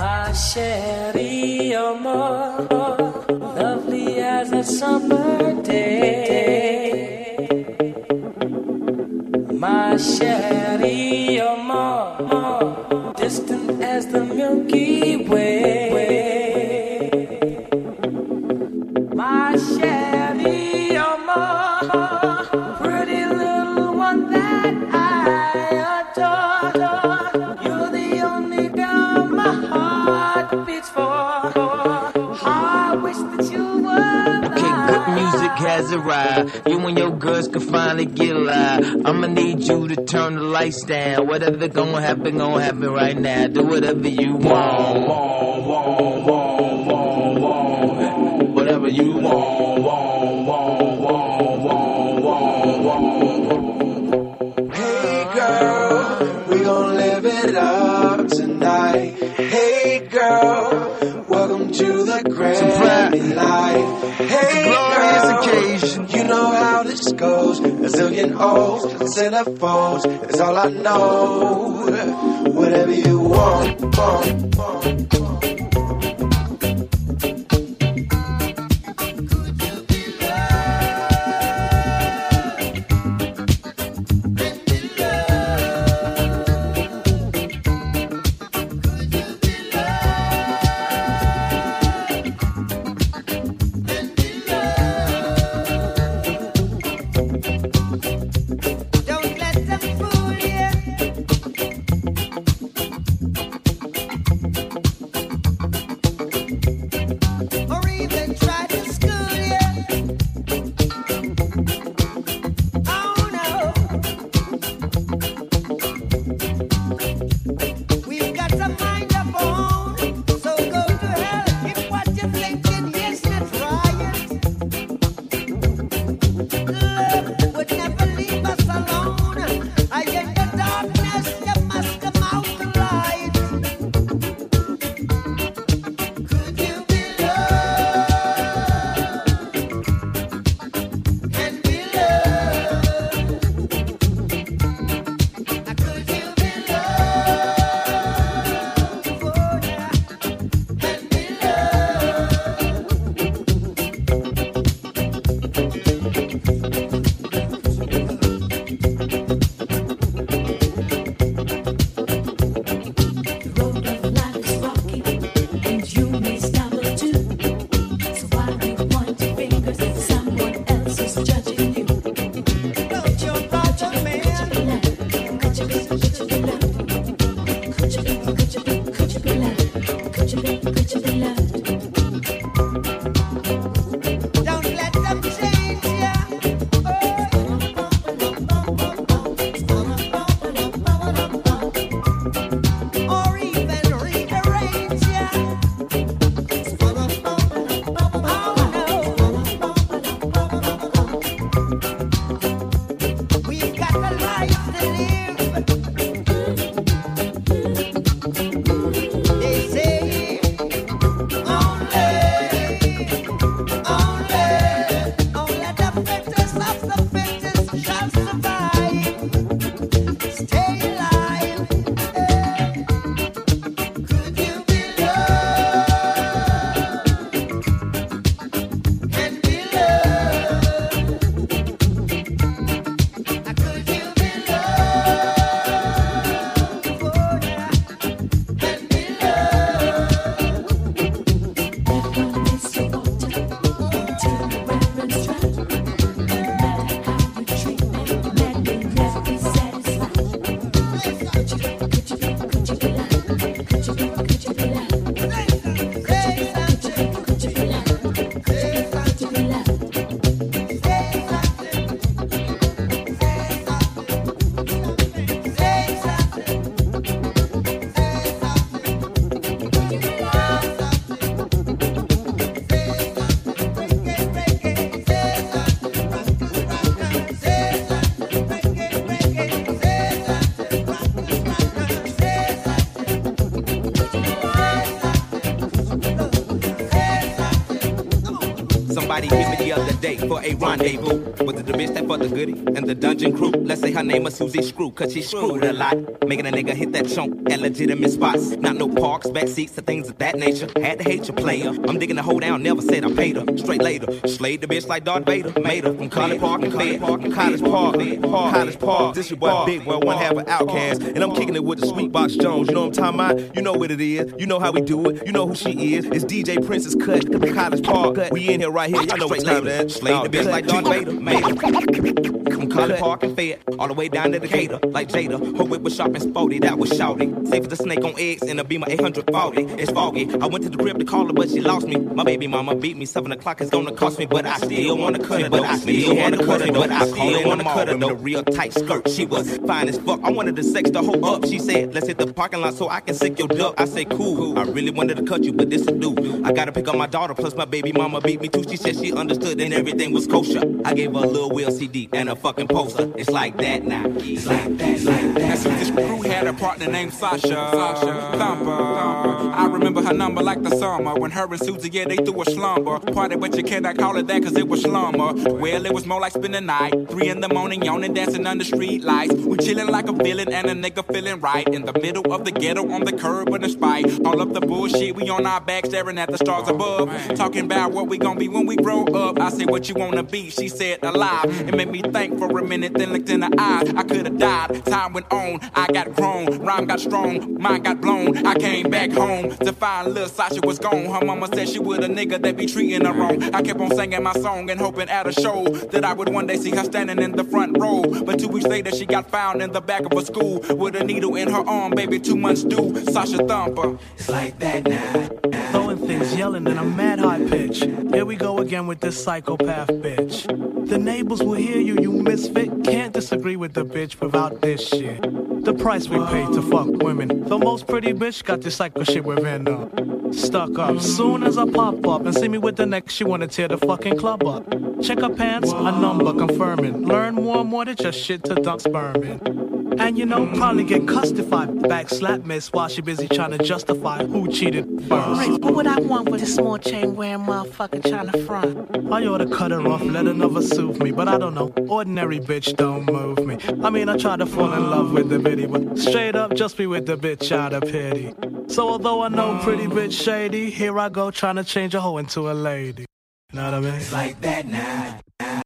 My sherry, you're more lovely as a summer day. My sherry, you're more distant as the Milky Way. My sherry, you're more pretty little one that I adore. You're the only girl my heart beats for. I wish that you were. Okay, good music has arrived. You and your girls can finally get live. I'ma need you to turn the lights down. Whatever gonna happen right now. Do whatever you want. Whatever you want. Hey girl, we gon' live it up tonight. Hey girl, welcome to the Grammy life. Hey girl, you know how this goes. A zillion O's, a centerfolds, it's all I know. Whatever you want. Somebody hit me the other day for a rendezvous with the to the bitch that fucked the goodie and the dungeon crew. Let's say her name is Susie Screw, cause she screwed a lot. Making a nigga hit that chunk at legitimate spots. Not no parks, back seats, or things of that nature. Had to hate your player. I'm digging the hoe down, never said I paid her. Straight later, slayed the bitch like Darth Vader. Made her from College Park and Fed. College Park. This your boy Big Boy, one half of Outcast. And I'm kicking it with the Sweet Box Jones. You know what I'm talking about? You know what it is. You know how we do it. You know who she is. It's DJ Princess Cut. College Park. We in here right here. Y'all know what time it is. Slayed the bitch like Darth Vader. Made her from College Park and Fed. All the way down to Decatur. Like Jada. Her whip was sharp and sporty. That was shouty. Safe as the snake on eggs in a Beamer 840. It's foggy. I went to the crib to call her, but she lost me. My baby mama beat me. 7 o'clock is gonna cost me, but I still wanna cut her. But I still wanna cut her. But I still wanna cut her. The real tight skirt. She was fine as fuck. I wanted to sex the hoe up. She said, let's hit the parking lot so I can sick your duck. I say, cool. I really wanted to cut you, but this a do. I gotta pick up my daughter, plus my baby mama beat me too. She said she understood and everything was kosher. I gave her a Lil Will CD and a fucking poster. It's like that now. It's like that, like that. As soon as Crew had a partner named Sasha Thumper. I remember her number like the summer when her and Susie, yeah, they threw a slumber party, but you cannot call it that cause it was slumber. Well, it was more like spending the night, 3 in the morning, yawning, dancing under street lights. We chilling like a villain and a nigga feeling right in the middle of the ghetto on the curb with a spite. All of the bullshit, we on our back staring at the stars above, talking about what we gon' be when we grow up. I said, what you wanna be? She said, alive. It made me think for a minute, then looked in her eyes. I could've died. Time went on, I got grown, rhyme got strong, mind got blown. I came back home to find little Sasha was gone. Her mama said she would a nigga that be treating her wrong. I kept on singing my song and hoping at a show that I would one day see her standing in the front row. But 2 weeks later she got found in the back of a school with a needle in her arm, baby, 2 months due. Sasha Thumper. It's like that now. Throwing things, yelling in a mad high pitch. Here we go again with this psychopath bitch. The neighbors will hear you, you misfit. Can't disagree with the bitch without this shit. The price we pay to fuck women. The most pretty bitch got this psycho shit within her. Stuck up. Soon as I pop up and see me with the next, she wanna tear the fucking club up. Check her pants, a number confirming. Learn more than just shit to dunk sperm in. And you know, probably get cussed if I backslap miss while she busy trying to justify who cheated first. Rick, what would I want with this small chain wearing motherfucker trying to front? I ought to cut her off, let another soothe me, but I don't know, ordinary bitch don't move me. I mean, I try to fall in love with the bitty, but straight up just be with the bitch out of pity. So although I know pretty bitch shady, here I go trying to change a hoe into a lady. You know what I mean? It's like that now.